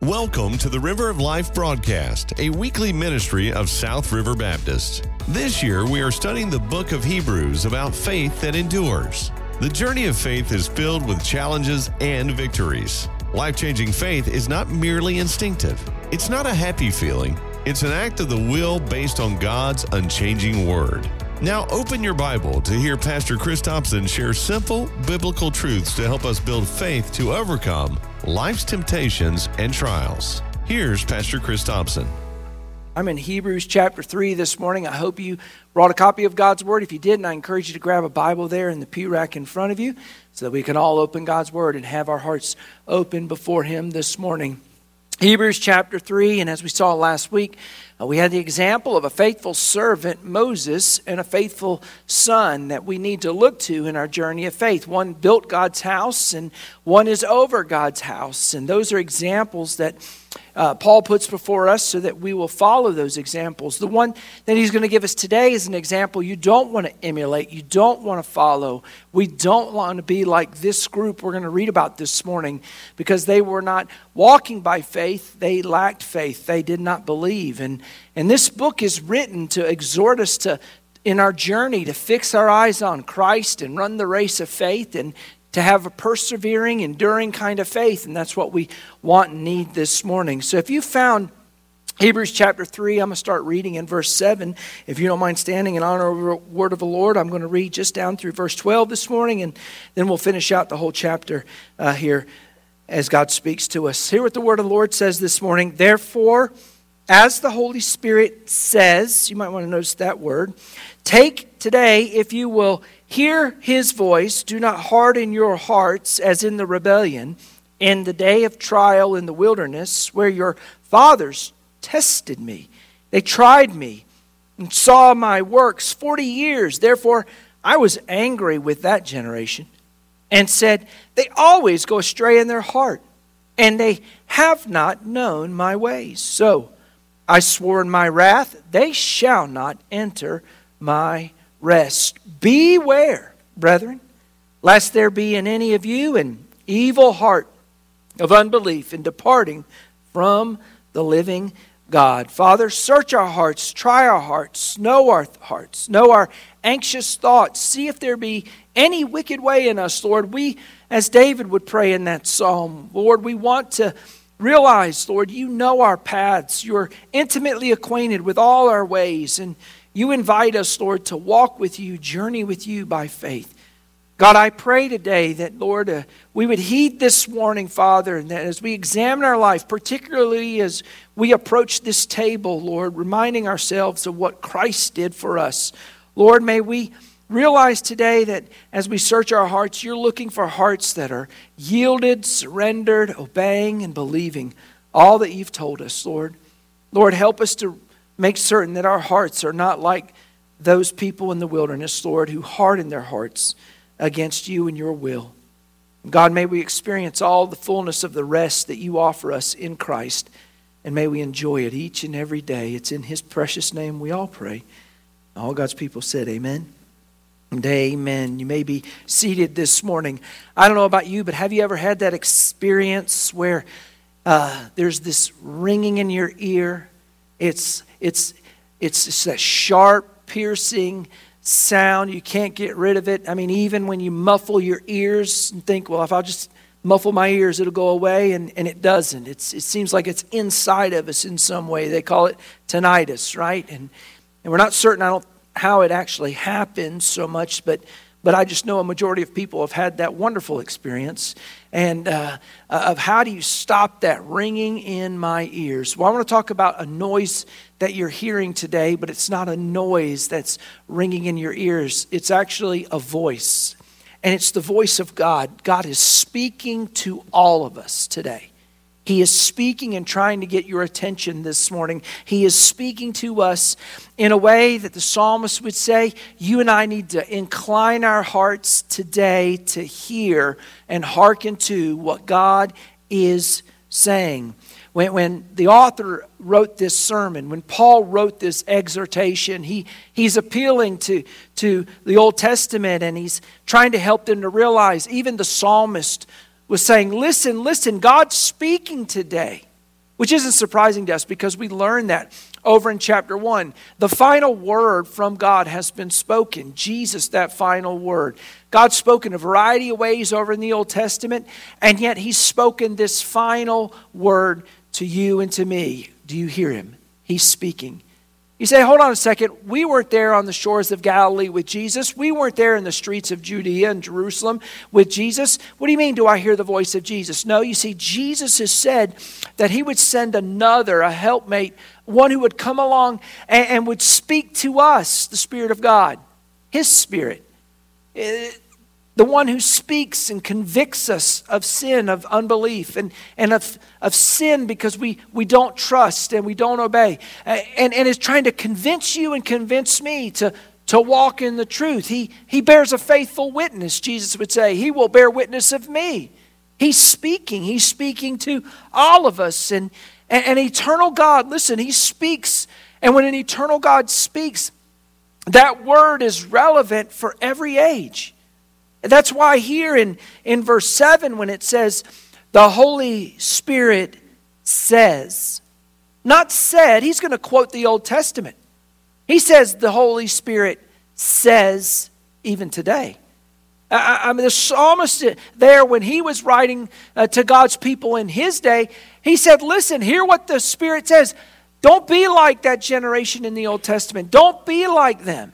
Welcome to the River of Life broadcast, a weekly ministry of South River Baptist. This year, we are studying the book of Hebrews about faith that endures. The journey of faith is filled with challenges and victories. Life-changing faith is not merely instinctive. It's not a happy feeling. It's an act of the will based on God's unchanging word. Now open your Bible to hear Pastor Chris Thompson share simple biblical truths to help us build faith to overcome life's temptations and trials. Here's Pastor Chris Thompson. I'm in Hebrews chapter 3 this morning. I hope you brought a copy of God's Word. If you didn't, I encourage you to grab a Bible there in the pew rack in front of you so that we can all open God's Word and have our hearts open before Him this morning. Hebrews chapter 3, and as we saw last week, we had the example of a faithful servant, Moses, and a faithful son that we need to look to in our journey of faith. One built God's house, and one is over God's house. And those are examples that Paul puts before us so that we will follow those examples. The one that he's going to give us today is an example you don't want to emulate, you don't want to follow. We don't want to be like this group we're going to read about this morning, because they were not walking by faith, they lacked faith, they did not believe. And this book is written to exhort us to, in our journey, to fix our eyes on Christ and run the race of faith and to have a persevering, enduring kind of faith. And that's what we want and need this morning. So if you found Hebrews chapter 3, I'm going to start reading in verse 7. If you don't mind standing in honor of the word of the Lord, I'm going to read just down through verse 12 this morning, and then we'll finish out the whole chapter here as God speaks to us. Hear what the word of the Lord says this morning. Therefore, as the Holy Spirit says, you might want to notice that word, take today, if you will hear His voice, do not harden your hearts as in the rebellion, in the day of trial in the wilderness, where your fathers tested me. They tried me and saw my works 40 years. Therefore, I was angry with that generation and said, they always go astray in their heart, and they have not known my ways. So I swore in my wrath, they shall not enter my rest. Beware, brethren, lest there be in any of you an evil heart of unbelief in departing from the living God. Father, search our hearts, try our hearts, know our anxious thoughts. See if there be any wicked way in us, Lord. We, as David would pray in that psalm, Lord, we want to realize, Lord, you know our paths. You're intimately acquainted with all our ways, and you invite us, Lord, to walk with you, journey with you by faith. God, I pray today that, Lord, we would heed this morning, Father, and that as we examine our life, particularly as we approach this table, Lord, reminding ourselves of what Christ did for us. Lord, may we realize today that as we search our hearts, you're looking for hearts that are yielded, surrendered, obeying, and believing all that you've told us, Lord. Lord, help us to make certain that our hearts are not like those people in the wilderness, Lord, who hardened their hearts against you and your will. God, may we experience all the fullness of the rest that you offer us in Christ, and may we enjoy it each and every day. It's in His precious name we all pray. All God's people said amen and amen. You may be seated this morning. I don't know about you, but have you ever had that experience where there's this ringing in your ear? It's just that sharp, piercing sound. You can't get rid of it. I mean, even when you muffle your ears and think, well, if I'll just muffle my ears, it'll go away, and it doesn't. It seems like it's inside of us in some way. They call it tinnitus, right? And we're not certain how it actually happens so much, but I just know a majority of people have had that wonderful experience. And of how do you stop that ringing in my ears? Well, I want to talk about a noise that you're hearing today, but it's not a noise that's ringing in your ears. It's actually a voice. And it's the voice of God. God is speaking to all of us today. He is speaking and trying to get your attention this morning. He is speaking to us in a way that the psalmist would say, you and I need to incline our hearts today to hear and hearken to what God is saying. When the author wrote this sermon, when Paul wrote this exhortation, he's appealing to the Old Testament, and he's trying to help them to realize, even the psalmist was saying, listen, God's speaking today. which isn't surprising to us because we learned that over in chapter 1. The final word from God has been spoken. Jesus, that final word. God's spoken a variety of ways over in the Old Testament, and yet he's spoken this final word to you and to me. Do you hear him? He's speaking. You say, hold on a second. We weren't there on the shores of Galilee with Jesus. We weren't there in the streets of Judea and Jerusalem with Jesus. What do you mean, do I hear the voice of Jesus? No, you see, Jesus has said that he would send another, a helpmate, one who would come along and would speak to us, the Spirit of God, his Spirit. The one who speaks and convicts us of sin, of unbelief, and of sin because we don't trust and we don't obey. And is trying to convince you and convince me to walk in the truth. He bears a faithful witness, Jesus would say. He will bear witness of me. He's speaking. He's speaking to all of us. And an eternal God, listen, he speaks. And when an eternal God speaks, that word is relevant for every age. That's why here in verse 7 when it says, the Holy Spirit says, not said, he's going to quote the Old Testament. He says the Holy Spirit says even today. I mean, the psalmist there, when he was writing to God's people in his day, he said, listen, hear what the Spirit says. Don't be like that generation in the Old Testament. Don't be like them.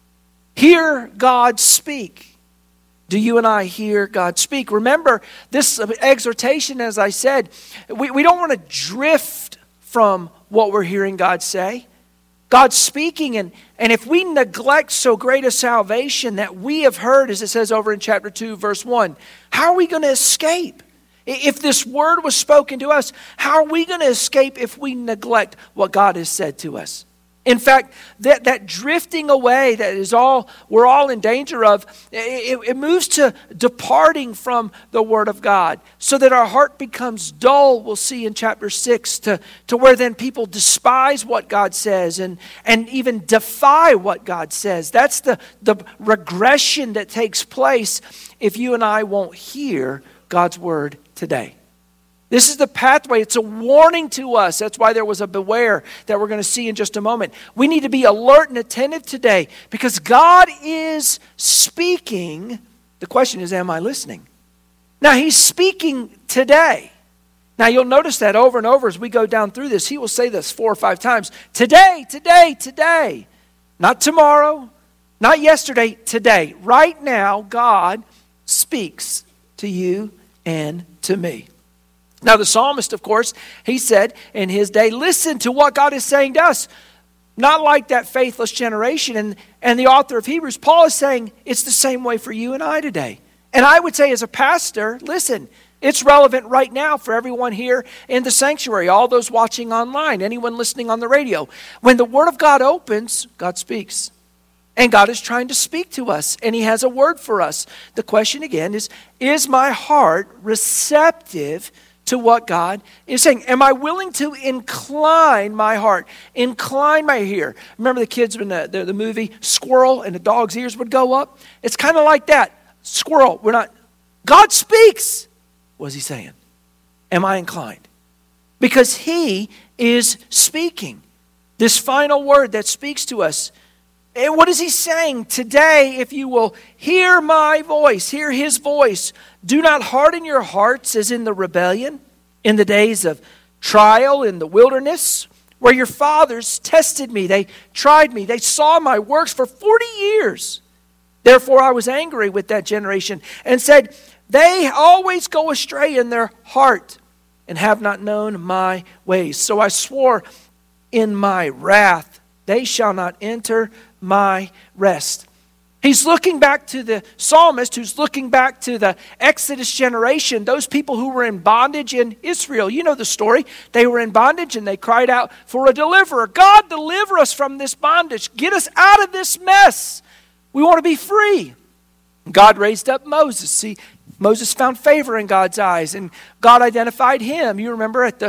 Hear God speak. Do you and I hear God speak? Remember, this exhortation, as I said, we don't want to drift from what we're hearing God say. God's speaking, and if we neglect so great a salvation that we have heard, as it says over in chapter 2, verse 1, how are we going to escape? If this word was spoken to us, how are we going to escape if we neglect what God has said to us? In fact, that drifting away that is all we're all in danger of, it moves to departing from the Word of God so that our heart becomes dull, we'll see in chapter 6, to where then people despise what God says and even defy what God says. That's the regression that takes place if you and I won't hear God's Word today. This is the pathway. It's a warning to us. That's why there was a beware that we're going to see in just a moment. We need to be alert and attentive today because God is speaking. The question is, am I listening? Now, he's speaking today. Now, you'll notice that over and over as we go down through this. He will say this 4 or 5 times. Today, today, today. Not tomorrow, not yesterday, today. Right now, God speaks to you and to me. Now, the psalmist, of course, he said in his day, listen to what God is saying to us. Not like that faithless generation. And the author of Hebrews, Paul, is saying it's the same way for you and I today. And I would say as a pastor, listen, it's relevant right now for everyone here in the sanctuary, all those watching online, anyone listening on the radio. When the Word of God opens, God speaks. And God is trying to speak to us, and he has a word for us. The question again is my heart receptive to what God is saying? Am I willing to incline my heart, incline my ear? Remember the kids when the movie Squirrel and the dog's ears would go up? It's kind of like that. Squirrel, God speaks. What is he saying? Am I inclined? Because he is speaking. This final word that speaks to us. And what is he saying? Today, if you will hear my voice, hear his voice, do not harden your hearts as in the rebellion, in the days of trial in the wilderness, where your fathers tested me. They tried me. They saw my works for 40 years. Therefore, I was angry with that generation and said, they always go astray in their heart and have not known my ways. So I swore in my wrath, they shall not enter my rest. He's looking back to the psalmist who's looking back to the Exodus generation, those people who were in bondage in Israel. You know the story. They were in bondage and they cried out for a deliverer. God, deliver us from this bondage. Get us out of this mess. We want to be free. God raised up Moses. See, Moses found favor in God's eyes, and God identified him. You remember at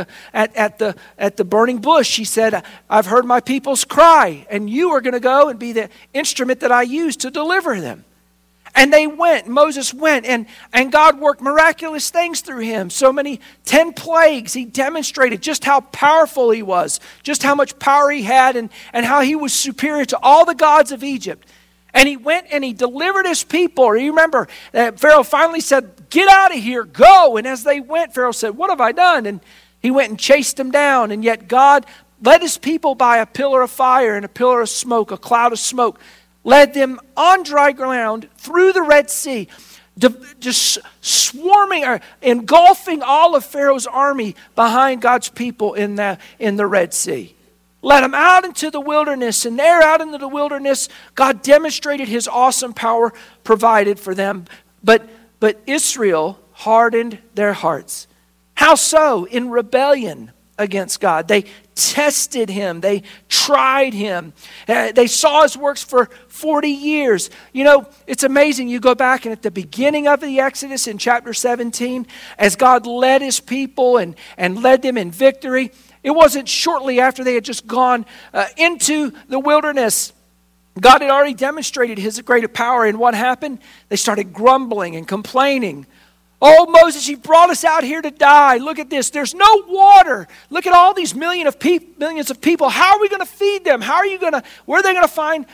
the burning bush, he said, I've heard my people's cry, and you are going to go and be the instrument that I use to deliver them. And they went, Moses went, and God worked miraculous things through him. So many, 10 plagues. He demonstrated just how powerful he was, just how much power he had, and how he was superior to all the gods of Egypt. And he went and he delivered his people. You remember that Pharaoh finally said, get out of here, go. And as they went, Pharaoh said, what have I done? And he went and chased them down. And yet God led his people by a pillar of fire and a pillar of smoke, a cloud of smoke, led them on dry ground through the Red Sea, just swarming or engulfing all of Pharaoh's army behind God's people in the Red Sea. Led them out into the wilderness, and there out into the wilderness, God demonstrated his awesome power provided for them. But Israel hardened their hearts. How so? In rebellion against God. They tested him. They tried him. They saw his works for 40 years. You know, it's amazing. You go back and at the beginning of the Exodus in chapter 17, as God led his people and led them in victory, it wasn't shortly after they had just gone into the wilderness. God had already demonstrated his greater power, and what happened? They started grumbling and complaining. Oh, Moses, you brought us out here to die. Look at this. There's no water. Look at all these millions of people. How are we going to feed them? Where are they going to find,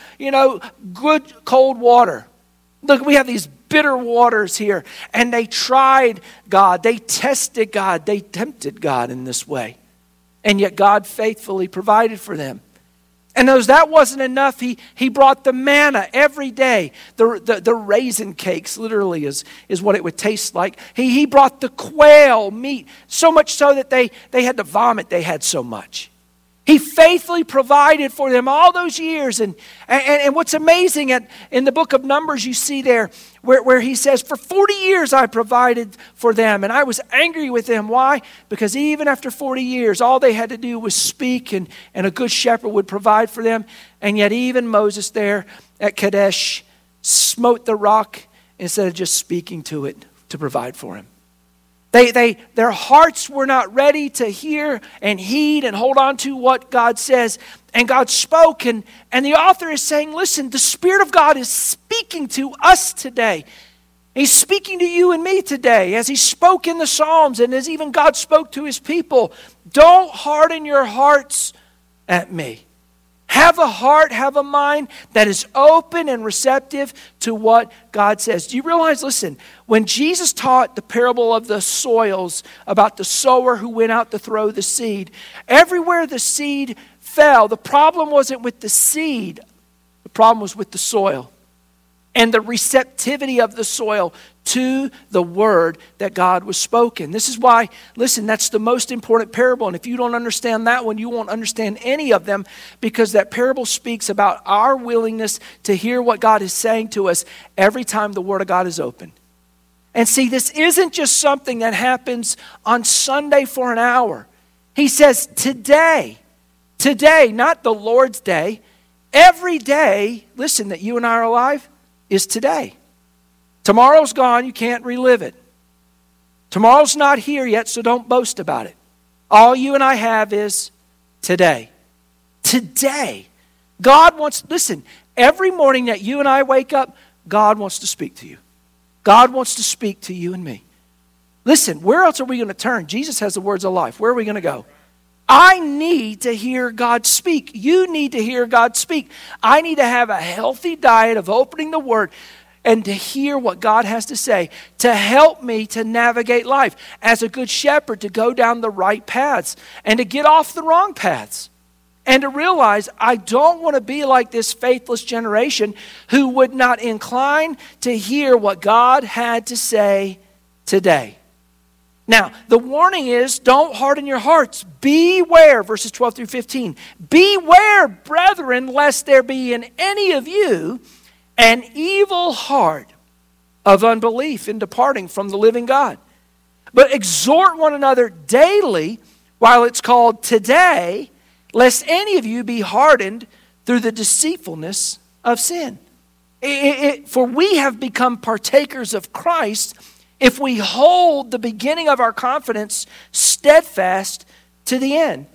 good cold water? Look, we have these bitter waters here. And they tried God. They tested God. They tempted God in this way. And yet God faithfully provided for them. And as that wasn't enough, he brought the manna every day. The raisin cakes, literally, is what it would taste like. He brought the quail meat, so much so that they had to vomit. They had so much. He faithfully provided for them all those years. And what's amazing, in the book of Numbers, you see there where he says, for 40 years I provided for them, and I was angry with them. Why? Because even after 40 years, all they had to do was speak, and a good shepherd would provide for them. And yet even Moses there at Kadesh smote the rock instead of just speaking to it to provide for him. Their hearts were not ready to hear and heed and hold on to what God says. And God spoke, and the author is saying, listen, the Spirit of God is speaking to us today. He's speaking to you and me today as he spoke in the Psalms and as even God spoke to his people. Don't harden your hearts at me. Have a heart, have a mind that is open and receptive to what God says. Do you realize, listen, when Jesus taught the parable of the soils about the sower who went out to throw the seed, everywhere the seed fell, the problem wasn't with the seed, the problem was with the soil and the receptivity of the soil to the word that God was spoken. This is why, listen, that's the most important parable. And if you don't understand that one, you won't understand any of them, because that parable speaks about our willingness to hear what God is saying to us every time the word of God is open. And see, this isn't just something that happens on Sunday for an hour. He says today, not the Lord's day, every day, listen, that you and I are alive is today. Tomorrow's gone, you can't relive it. Tomorrow's not here yet, so don't boast about it. All you and I have is today. Today. God wants, listen, every morning that you and I wake up, God wants to speak to you. God wants to speak to you and me. Listen, where else are we going to turn? Jesus has the words of life. Where are we going to go? I need to hear God speak. You need to hear God speak. I need to have a healthy diet of opening the Word and to hear what God has to say to help me to navigate life as a good shepherd, to go down the right paths and to get off the wrong paths. And to realize I don't want to be like this faithless generation who would not incline to hear what God had to say today. Now, the warning is, don't harden your hearts. Beware, verses 12 through 15. Beware, brethren, lest there be in any of you an evil heart of unbelief in departing from the living God. But exhort one another daily, while it's called today, lest any of you be hardened through the deceitfulness of sin. For we have become partakers of Christ if we hold the beginning of our confidence steadfast to the end.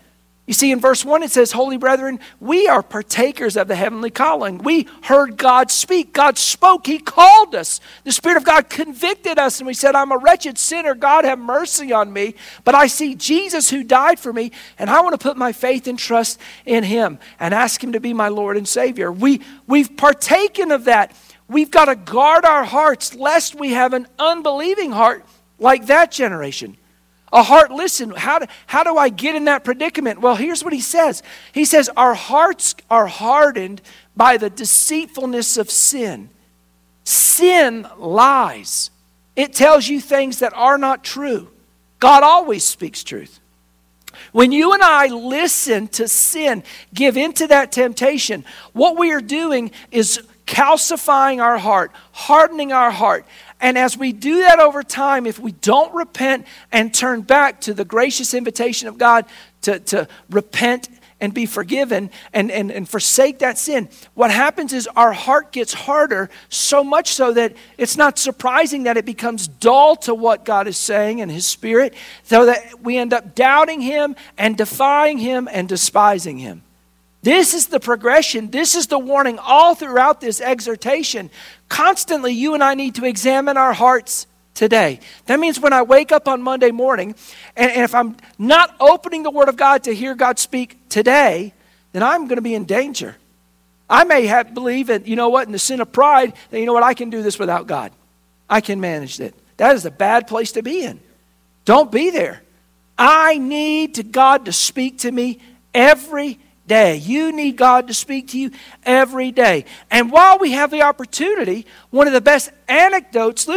You see, in verse 1 it says, Holy brethren, we are partakers of the heavenly calling. We heard God speak. God spoke. He called us. The Spirit of God convicted us, and we said, I'm a wretched sinner. God, have mercy on me. But I see Jesus who died for me, and I want to put my faith and trust in Him and ask Him to be my Lord and Savior. We've partaken of that. We've got to guard our hearts lest we have an unbelieving heart like that generation. A heart, listen, how do I get in that predicament? Well, here's what he says. He says, our hearts are hardened by the deceitfulness of sin. Sin lies. It tells you things that are not true. God always speaks truth. When you and I listen to sin, give into that temptation, what we are doing is calcifying our heart, hardening our heart. And as we do that over time, if we don't repent and turn back to the gracious invitation of God to repent and be forgiven and forsake that sin, what happens is our heart gets harder, so much so that it's not surprising that it becomes dull to what God is saying in His Spirit, so that we end up doubting Him and defying Him and despising Him. This is the progression. This is the warning all throughout this exhortation. Constantly, you and I need to examine our hearts today. That means when I wake up on Monday morning, and if I'm not opening the Word of God to hear God speak today, then I'm going to be in danger. I may believe in, in the sin of pride, that, I can do this without God. I can manage it. That is a bad place to be in. Don't be there. I need God to speak to me every day. You need God to speak to you every day. And while we have the opportunity, one of the best antidotes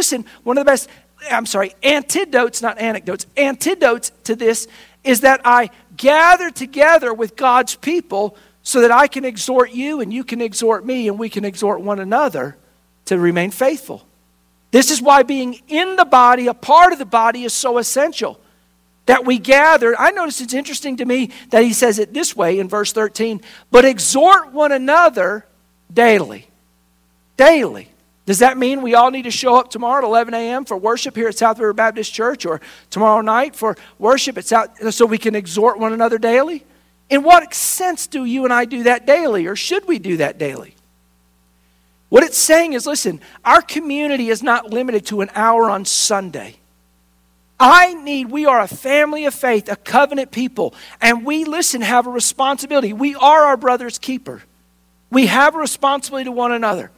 to this is that I gather together with God's people so that I can exhort you and you can exhort me and we can exhort one another to remain faithful. This is why being in the body, a part of the body, is so essential. That we gather. I notice it's interesting to me that he says it this way in verse 13, but exhort one another daily. Daily. Does that mean we all need to show up tomorrow at 11 a.m. for worship here at South River Baptist Church, or tomorrow night for worship at so we can exhort one another daily? In what sense do you and I do that daily, or should we do that daily? What it's saying is, listen, our community is not limited to an hour on Sunday. We are a family of faith, a covenant people, and we, have a responsibility. We are our brother's keeper. We have a responsibility to one another.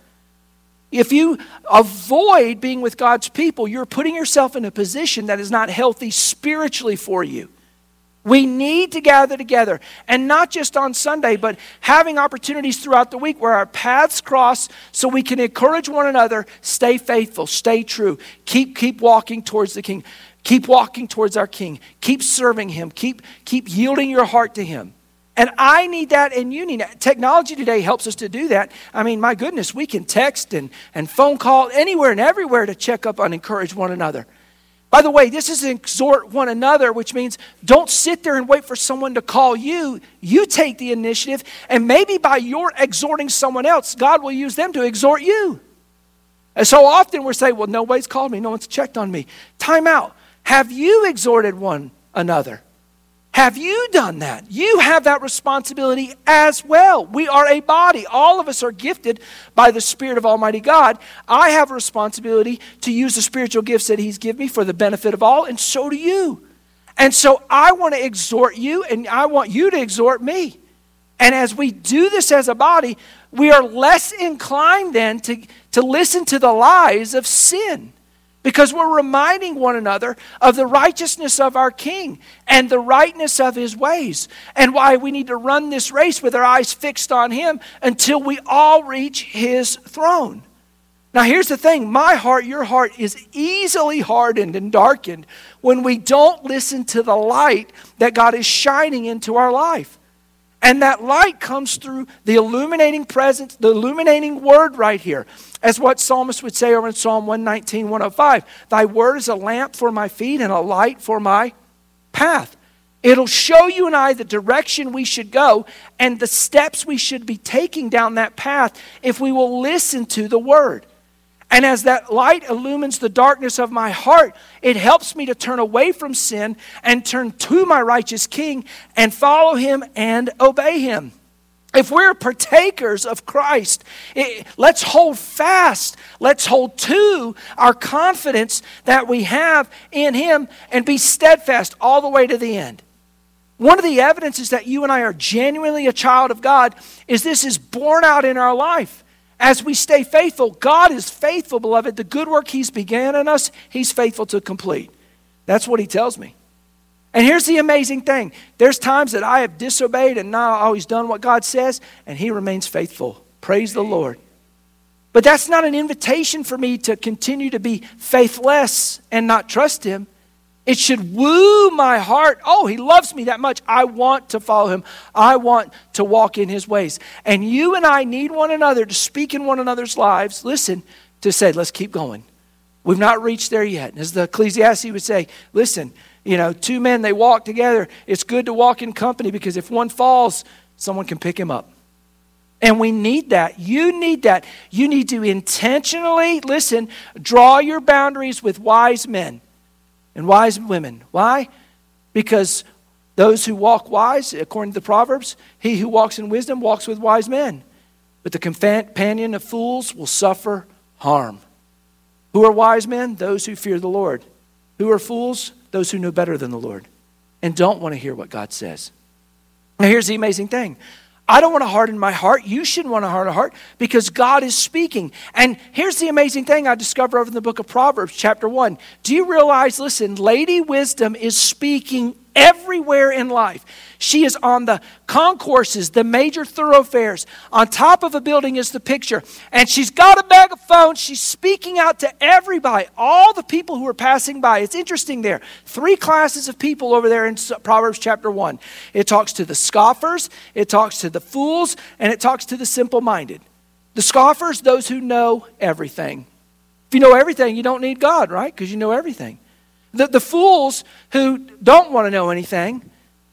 If you avoid being with God's people, you're putting yourself in a position that is not healthy spiritually for you. We need to gather together, and not just on Sunday, but having opportunities throughout the week where our paths cross so we can encourage one another, stay faithful, stay true, keep walking towards the King. Keep walking towards our King. Keep serving Him. Keep yielding your heart to Him. And I need that, and you need that. Technology today helps us to do that. I mean, my goodness, we can text and phone call anywhere and everywhere to check up and encourage one another. By the way, this is exhort one another, which means don't sit there and wait for someone to call you. You take the initiative, and maybe by your exhorting someone else, God will use them to exhort you. And so often we're saying, well, nobody's called me. No one's checked on me. Time out. Have you exhorted one another? Have you done that? You have that responsibility as well. We are a body. All of us are gifted by the Spirit of Almighty God. I have a responsibility to use the spiritual gifts that He's given me for the benefit of all, and so do you. And so I want to exhort you, and I want you to exhort me. And as we do this as a body, we are less inclined then to listen to the lies of sin. Because we're reminding one another of the righteousness of our King and the rightness of His ways, and why we need to run this race with our eyes fixed on Him until we all reach His throne. Now here's the thing, my heart, your heart is easily hardened and darkened when we don't listen to the light that God is shining into our life. And that light comes through the illuminating presence, the illuminating word right here. As what psalmist would say over in Psalm 119, 105. Thy word is a lamp for my feet and a light for my path. It'll show you and I the direction we should go and the steps we should be taking down that path if we will listen to the word. And as that light illumines the darkness of my heart, it helps me to turn away from sin and turn to my righteous King and follow him and obey him. If we're partakers of Christ, let's hold fast. Let's hold to our confidence that we have in him and be steadfast all the way to the end. One of the evidences that you and I are genuinely a child of God is this is borne out in our life. As we stay faithful, God is faithful, beloved. The good work he's began in us, he's faithful to complete. That's what he tells me. And here's the amazing thing. There's times that I have disobeyed and not always done what God says, and he remains faithful. Praise the Lord. But that's not an invitation for me to continue to be faithless and not trust him. It should woo my heart. Oh, he loves me that much. I want to follow him. I want to walk in his ways. And you and I need one another to speak in one another's lives. Listen, to say, let's keep going. We've not reached there yet. As the Ecclesiastes would say, listen, two men, they walk together. It's good to walk in company because if one falls, someone can pick him up. And we need that. You need that. You need to intentionally, listen, draw your boundaries with wise men and wise women. Why? Because those who walk wise, according to the Proverbs, he who walks in wisdom walks with wise men. But the companion of fools will suffer harm. Who are wise men? Those who fear the Lord. Who are fools? Those who know better than the Lord and don't want to hear what God says. Now here's the amazing thing. I don't want to harden my heart. You shouldn't want to harden a heart because God is speaking. And here's the amazing thing I discovered over in the book of Proverbs, chapter 1. Do you realize, listen, Lady Wisdom is speaking everywhere in life. She is on the concourses, the major thoroughfares. On top of a building is the picture. And she's got a megaphone. She's speaking out to everybody, all the people who are passing by. It's interesting there. 3 classes of people over there in Proverbs chapter 1. It talks to the scoffers, it talks to the fools, and it talks to the simple-minded. The scoffers, those who know everything. If you know everything, you don't need God, right? Because you know everything. The fools who don't want to know anything,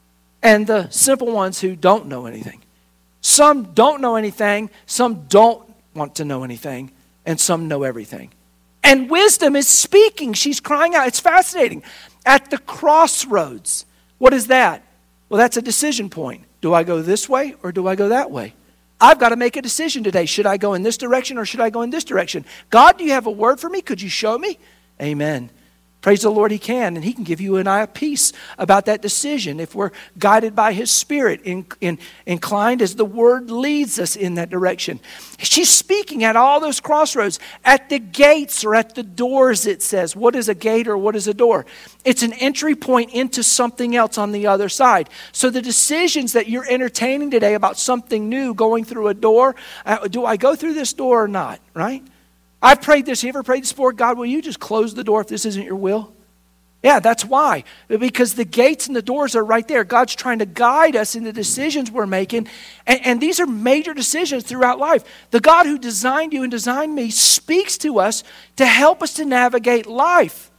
and the simple ones who don't know anything. Some don't know anything, some don't want to know anything, and some know everything. And wisdom is speaking. She's crying out. It's fascinating. At the crossroads. What is that? Well, that's a decision point. Do I go this way or do I go that way? I've got to make a decision today. Should I go in this direction or should I go in this direction? God, do you have a word for me? Could you show me? Amen. Praise the Lord, he can, and he can give you and I a peace about that decision if we're guided by his Spirit, inclined as the word leads us in that direction. She's speaking at all those crossroads, at the gates or at the doors, it says. What is a gate or what is a door? It's an entry point into something else on the other side. So the decisions that you're entertaining today about something new going through a door, do I go through this door or not, right? I've prayed this. You ever prayed this before? God, will you just close the door if this isn't your will? Yeah, that's why. Because the gates and the doors are right there. God's trying to guide us in the decisions we're making. And these are major decisions throughout life. The God who designed you and designed me speaks to us to help us to navigate life.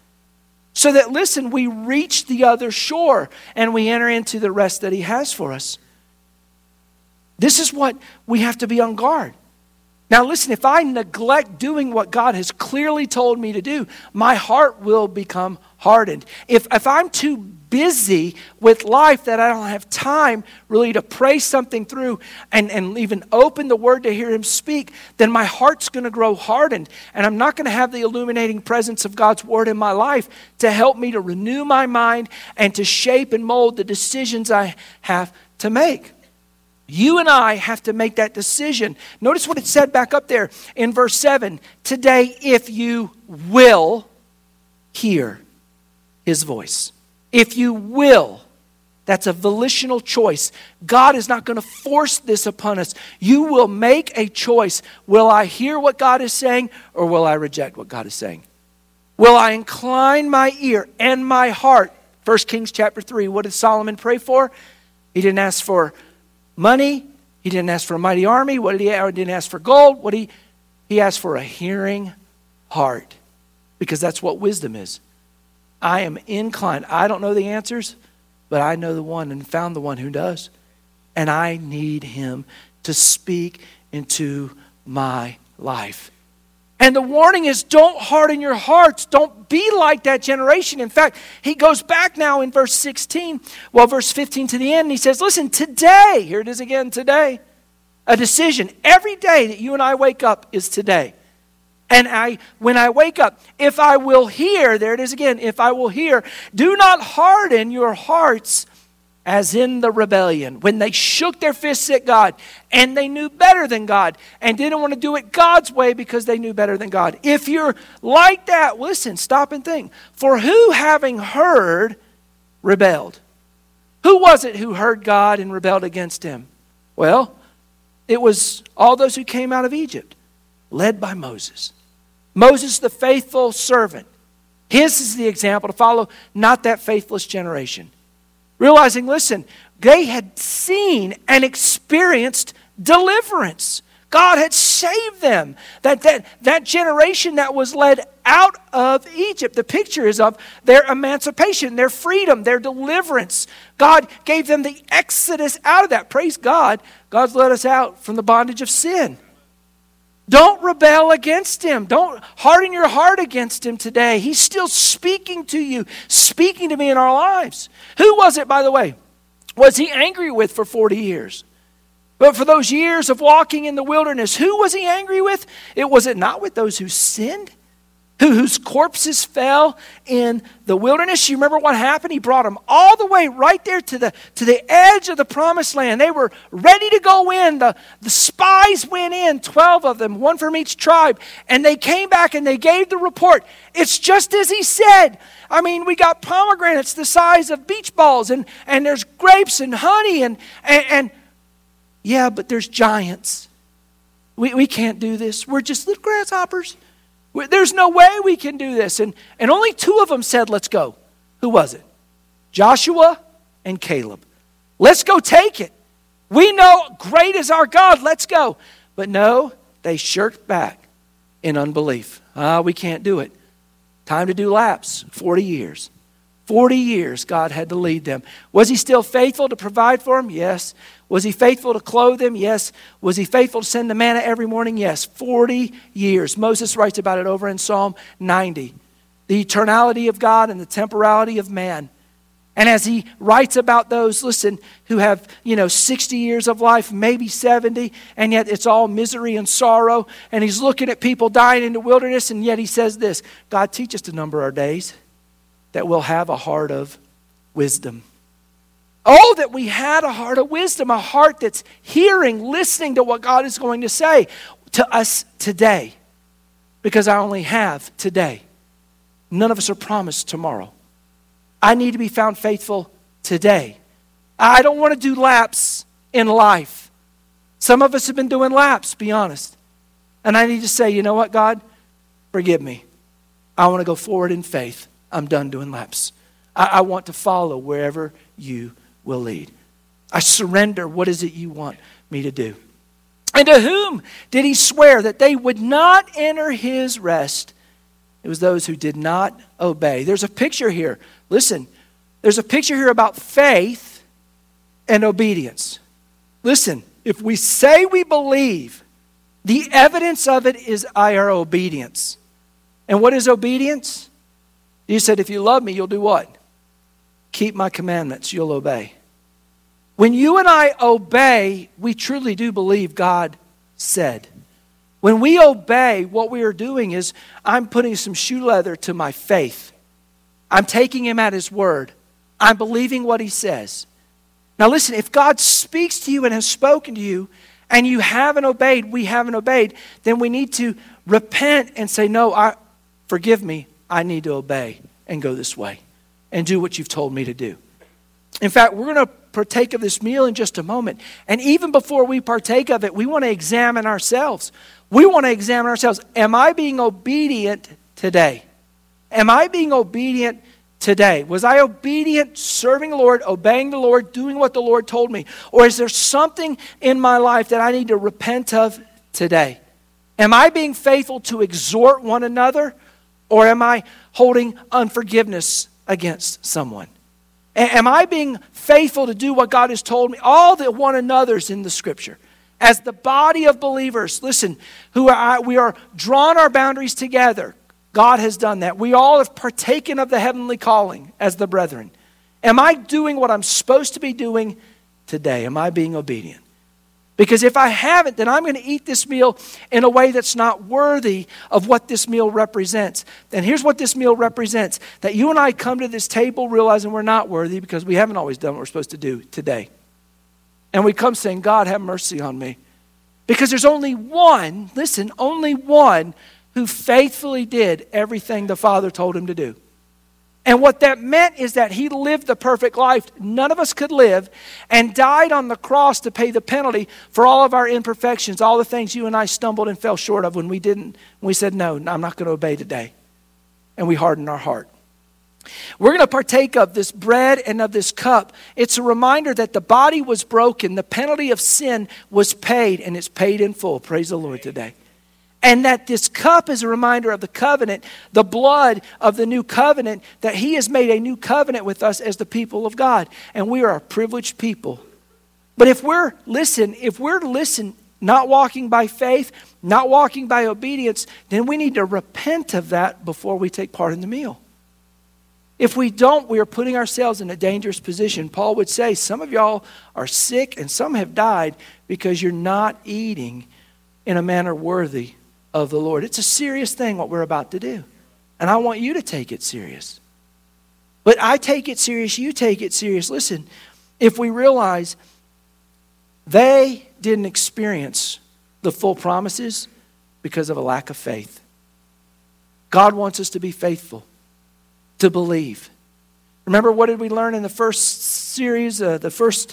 So that, listen, we reach the other shore and we enter into the rest that he has for us. This is what we have to be on guard. Now listen, if I neglect doing what God has clearly told me to do, my heart will become hardened. If I'm too busy with life that I don't have time really to pray something through and even open the word to hear him speak, then my heart's going to grow hardened. And I'm not going to have the illuminating presence of God's word in my life to help me to renew my mind and to shape and mold the decisions I have to make. You and I have to make that decision. Notice what it said back up there in verse 7. Today, if you will hear his voice. If you will. That's a volitional choice. God is not going to force this upon us. You will make a choice. Will I hear what God is saying or will I reject what God is saying? Will I incline my ear and my heart? 1 Kings chapter 3. What did Solomon pray for? He didn't ask for money. He didn't ask for a mighty army. What did he ask? He didn't ask for gold. He asked for a hearing heart, because that's what wisdom is. I am inclined. I don't know the answers, but I know the one and found the one who does. And I need him to speak into my life. And the warning is, don't harden your hearts. Don't be like that generation. In fact, he goes back now in verse 16, verse 15 to the end, and he says, listen, today, here it is again, today, a decision. Every day that you and I wake up is today. And when I wake up, if I will hear, there it is again, if I will hear, do not harden your hearts as in the rebellion, when they shook their fists at God and they knew better than God and didn't want to do it God's way because they knew better than God. If you're like that, listen, stop and think. For who, having heard, rebelled? Who was it who heard God and rebelled against him? Well, it was all those who came out of Egypt, led by Moses. Moses, the faithful servant. His is the example to follow, not that faithless generation. Realizing, listen, they had seen and experienced deliverance. God had saved them. That generation that was led out of Egypt, the picture is of their emancipation, their freedom, their deliverance. God gave them the exodus out of that. Praise God. God's led us out from the bondage of sin. Don't rebel against him. Don't harden your heart against him today. He's still speaking to you, speaking to me in our lives. Who was it, by the way, was he angry with for 40 years? But for those years of walking in the wilderness, who was he angry with? Was it not with those who sinned? Whose corpses fell in the wilderness? You remember what happened? He brought them all the way right there to the edge of the promised land. They were ready to go in. The spies went in, 12 of them, one from each tribe. And they came back and they gave the report. It's just as he said. I mean, we got pomegranates the size of beach balls. And there's grapes and honey. And yeah, but there's giants. We can't do this. We're just little grasshoppers. There's no way we can do this. And only 2 of them said, let's go. Who was it? Joshua and Caleb. Let's go take it. We know great is our God. Let's go. But no, they shirked back in unbelief. We can't do it. Time to do laps. 40 years. 40 years God had to lead them. Was he still faithful to provide for them? Yes. Was he faithful to clothe them? Yes. Was he faithful to send the manna every morning? Yes. 40 years. Moses writes about it over in Psalm 90. The eternality of God and the temporality of man. And as he writes about those, listen, who have, 60 years of life, maybe 70, and yet it's all misery and sorrow. And he's looking at people dying in the wilderness, and yet he says this, God, teach us to number our days, that we'll have a heart of wisdom. Oh, that we had a heart of wisdom, a heart that's hearing, listening to what God is going to say to us today. Because I only have today. None of us are promised tomorrow. I need to be found faithful today. I don't want to do laps in life. Some of us have been doing laps, be honest. And I need to say, you know what, God? Forgive me. I want to go forward in faith. I'm done doing laps. I want to follow wherever you will lead. I surrender. What is it you want me to do? And to whom did he swear that they would not enter his rest? It was those who did not obey. There's a picture here. Listen, there's a picture here about faith and obedience. Listen, if we say we believe, the evidence of it is our obedience. And what is obedience? You said, if you love me, you'll do what? Keep my commandments, you'll obey. When you and I obey, we truly do believe God said. When we obey, what we are doing is I'm putting some shoe leather to my faith. I'm taking him at his word. I'm believing what he says. Now listen, if God speaks to you and has spoken to you and you haven't obeyed, we haven't obeyed, then we need to repent and say, no, forgive me. I need to obey and go this way and do what you've told me to do. In fact, we're going to partake of this meal in just a moment. And even before we partake of it, we want to examine ourselves. We want to examine ourselves. Am I being obedient today? Am I being obedient today? Was I obedient, serving the Lord, obeying the Lord, doing what the Lord told me? Or is there something in my life that I need to repent of today? Am I being faithful to exhort one another? Or am I holding unforgiveness against someone? Am I being faithful to do what God has told me? All the one another's in the scripture. as the body of believers, listen, we are drawn our boundaries together. God has done that. We all have partaken of the heavenly calling as the brethren. Am I doing what I'm supposed to be doing today? Am I being obedient? Because if I haven't, then I'm going to eat this meal in a way that's not worthy of what this meal represents. And here's what this meal represents. That you and I come to this table realizing we're not worthy because we haven't always done what we're supposed to do today. And we come saying, God, have mercy on me. Because there's only one, listen, only one who faithfully did everything the Father told him to do. And what that meant is that he lived the perfect life none of us could live and died on the cross to pay the penalty for all of our imperfections, all the things you and I stumbled and fell short of when we said, no, I'm not going to obey today. And we hardened our heart. We're going to partake of this bread and of this cup. It's a reminder that the body was broken, the penalty of sin was paid, and it's paid in full. Praise the Lord today. And that this cup is a reminder of the covenant, the blood of the new covenant, that he has made a new covenant with us as the people of God. And we are a privileged people. But if we're not walking by faith, not walking by obedience, then we need to repent of that before we take part in the meal. If we don't, we are putting ourselves in a dangerous position. Paul would say, some of y'all are sick and some have died because you're not eating in a manner worthy of the Lord. It's a serious thing what we're about to do. And I want you to take it serious. But I take it serious, you take it serious. Listen, if we realize they didn't experience the full promises because of a lack of faith. God wants us to be faithful, to believe. Remember, what did we learn in the first series, the first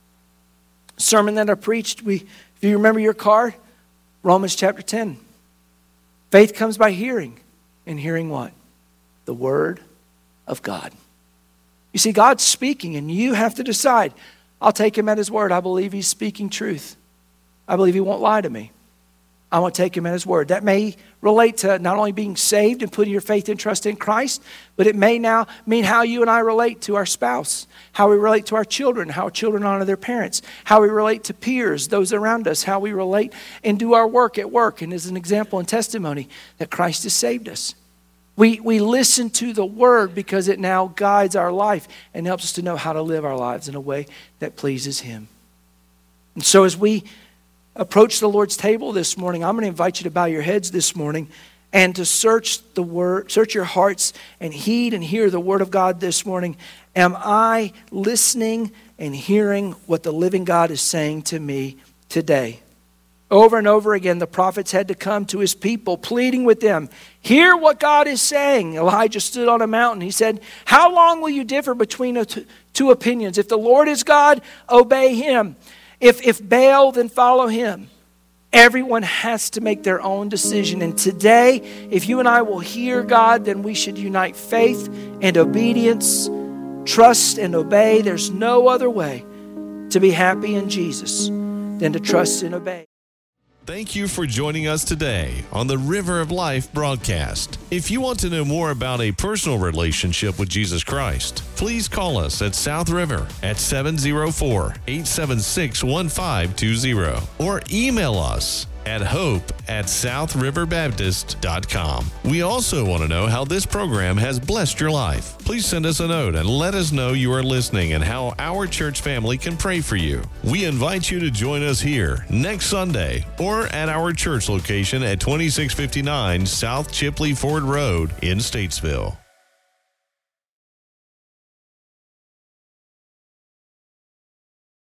sermon that I preached? If you remember your card, Romans chapter 10. Faith comes by hearing. And hearing what? The Word of God. You see, God's speaking and you have to decide. I'll take him at his word. I believe he's speaking truth. I believe he won't lie to me. I want to take him at his word. That may relate to not only being saved and putting your faith and trust in Christ, but it may now mean how you and I relate to our spouse, how we relate to our children, how children honor their parents, how we relate to peers, those around us, how we relate and do our work at work. And as an example and testimony that Christ has saved us. We listen to the word because it now guides our life and helps us to know how to live our lives in a way that pleases him. And so as we approach the Lord's table this morning, I'm going to invite you to bow your heads this morning and to search the word, search your hearts and heed and hear the word of God this morning. Am I listening and hearing what the living God is saying to me today? Over and over again, the prophets had to come to his people, pleading with them. Hear what God is saying. Elijah stood on a mountain. He said, how long will you differ between two opinions? If the Lord is God, obey him. If Baal, then follow him. Everyone has to make their own decision. And today, if you and I will hear God, then we should unite faith and obedience, trust and obey. There's no other way to be happy in Jesus than to trust and obey. Thank you for joining us today on the River of Life broadcast. If you want to know more about a personal relationship with Jesus Christ, please call us at South River at 704-876-1520 or email us at hope@southriverbaptist.com. We also want to know how this program has blessed your life. Please send us a note and let us know you are listening and how our church family can pray for you. We invite you to join us here next Sunday or at our church location at 2659 South Chipley Ford Road in Statesville.